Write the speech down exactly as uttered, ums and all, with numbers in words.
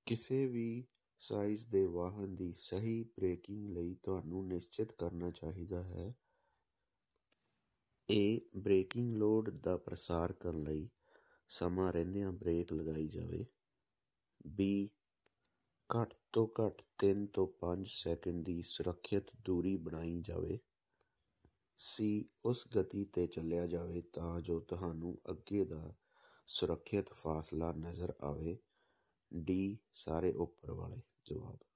ਕਿਸੇ ਵੀ ਸਾਈਜ਼ ਦੇ ਵਾਹਨ ਦੀ ਸਹੀ ਬ੍ਰੇਕਿੰਗ ਲਈ ਤੁਹਾਨੂੰ ਨਿਸ਼ਚਿਤ ਕਰਨਾ ਚਾਹੀਦਾ ਹੈ। ਏ ਬ੍ਰੇਕਿੰਗ ਲੋਡ ਦਾ ਪ੍ਰਸਾਰ ਕਰਨ ਲਈ ਸਮਾਂ ਰਹਿੰਦਿਆਂ ਬ੍ਰੇਕ ਲਗਾਈ ਜਾਵੇ। ਬੀ ਘੱਟ ਤੋਂ ਘੱਟ ਤਿੰਨ ਤੋਂ ਪੰਜ ਸੈਕਿੰਡ ਦੀ ਸੁਰੱਖਿਅਤ ਦੂਰੀ ਬਣਾਈ ਜਾਵੇ। ਸੀ ਉਸ ਗਤੀ 'ਤੇ ਚੱਲਿਆ ਜਾਵੇ ਤਾਂ ਜੋ ਤੁਹਾਨੂੰ ਅੱਗੇ ਦਾ ਸੁਰੱਖਿਅਤ ਫਾਸਲਾ ਨਜ਼ਰ ਆਵੇ। ਡੀ ਸਾਰੇ ਉੱਪਰ ਵਾਲੇ ਜਵਾਬ।